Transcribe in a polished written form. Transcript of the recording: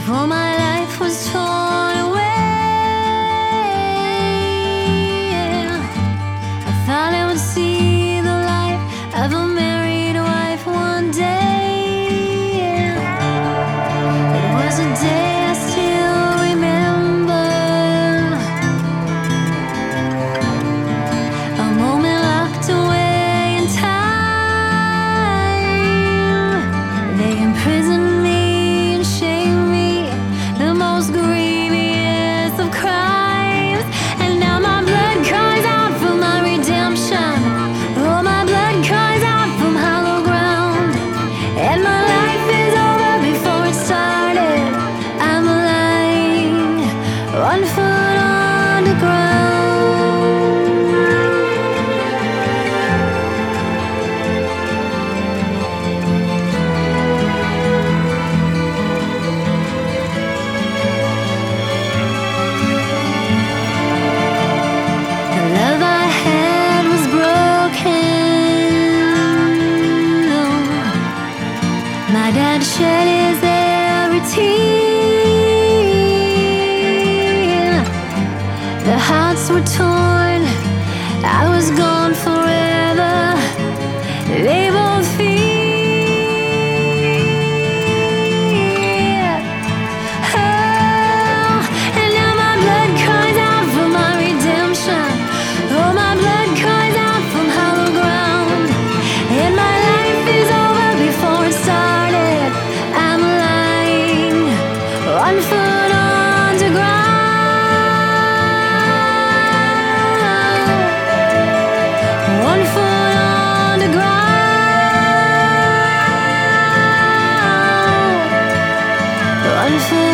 before my life was torn away. I thought I would see the light of a married wife one day. It was a day I still remember, a moment locked away in time. They imprisoned me and shamed me, the most grievous of crimes. And now my blood cries out for my redemption. Oh, my blood cries out from hollow ground. And my life is over before it started. I'm lying, 1 foot on the ground. The love I had was broken. My dad shed his every tear. The hearts were torn, I was gone forever. They both fear. Oh, and now my blood cries out for my redemption. Oh, my blood cries out from hollow ground. And my life is over before it started. I'm lying, 1 foot on the ground. 1 foot on the ground. 1 foot